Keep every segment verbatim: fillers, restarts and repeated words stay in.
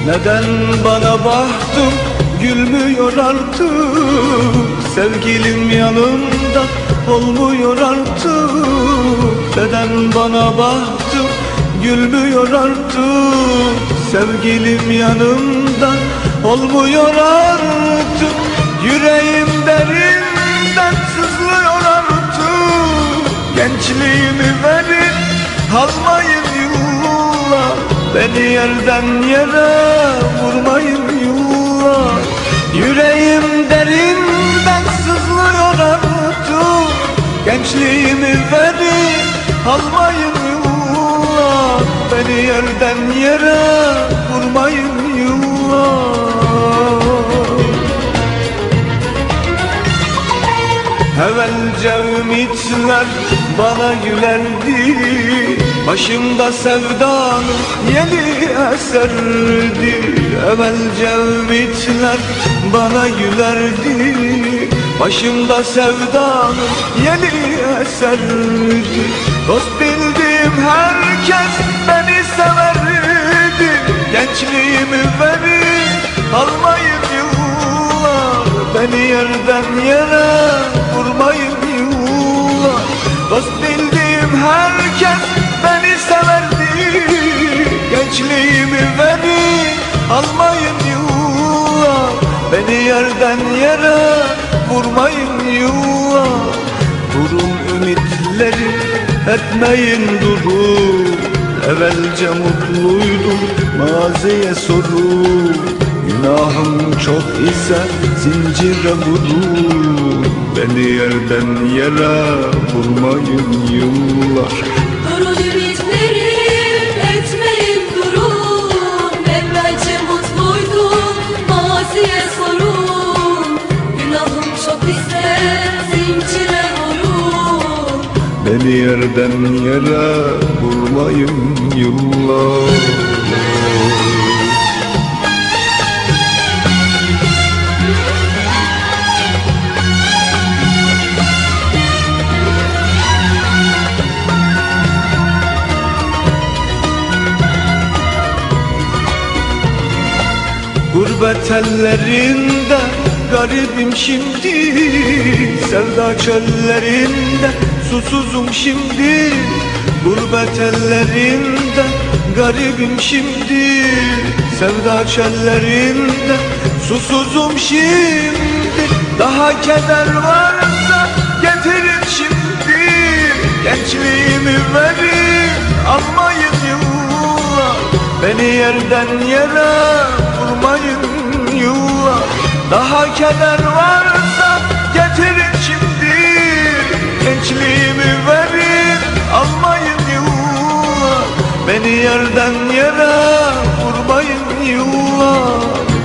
Neden bana baktım gülmüyor artık, sevgilim yanımda olmuyor artık. Neden bana baktım gülmüyor artık, sevgilim yanımda olmuyor artık. Yüreğim derinden sızlıyor artık, gençliğimi verin almayın yıllar, beni yerden yere vurmayın yıllar. Yüreğim derinden sızlıyor artık, gençliğimi verin almayın yıllar, beni yerden yere vurmayın yıllar. Evvelce ümitler bana gülerdi, başımda sevdanın yeni eserdi. Evvelce ümitler bana gülerdi, başımda sevdanın yeni eserdi. Dost bildiğim herkes beni severdi, gençliğimi verin almayın yıllar, beni yerden yere vurmayın yıllar. Dost bildiğim herkes beni severdi, gençliğimi verin almayın yıllar, beni yerden yere vurmayın yıllar. Vurun ümitleri etmeyin durun, evvelce mutluydum maziye sorun. Günahım çok ise zincire vurun, beni yerden yere vurmayın yıllar. Durun ümitlerim etmeyin durun, evvelce mutluydum maziye sorun. Günahım çok ise zincire vurun, beni yerden yere vurmayın yıllar. Gurbet ellerinde garibim şimdi, sevda çöllerinde susuzum şimdi. Gurbet ellerinde garibim şimdi, sevda çöllerinde susuzum şimdi. Daha keder varsa getirin şimdi, gençliğimi verin almayın yıllar, beni yerden yere vurmayın yıllar. Daha keder varsa getirin şimdi, gençliğimi verin almayın yıllar, beni yerden yere vurmayın yıllar.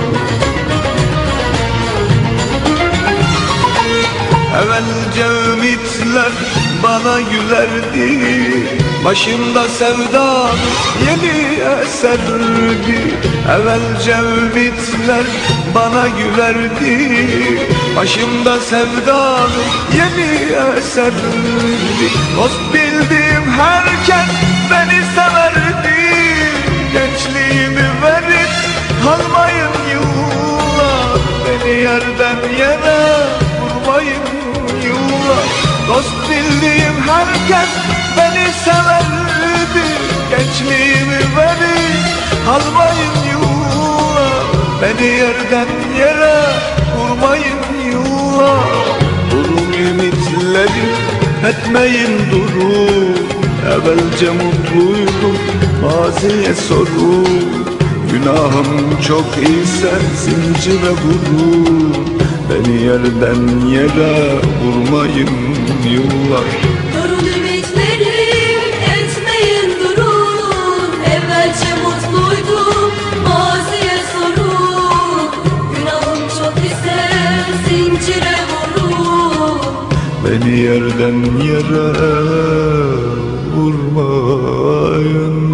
Evvelce ümitler bana gülerdi, başımda sevdanın yeni eserdi. Evvelce ümitler bana gülerdi, başımda sevdanın yeni eserdi. Dost bildiğim herkes beni severdi, gençliğimi verin almayın yıllar, beni yerden yere vurmayın yıllar. Dost bildiğim herkes beni severdi, gençliğimi verin almayın yıllar, beni yerden yere vurmayın yıllar. Durun ümitleri etmeyin durun, evvelce mutluydum maziye sorun. Günahım çok ise zincire vurun, beni yerden yere vurmayın yıllar. durun ümitlerim etmeyin durun, evvelce mutluydum maziye sorun. Günahım çok ise zincire vurun, beni yerden yere vurmayın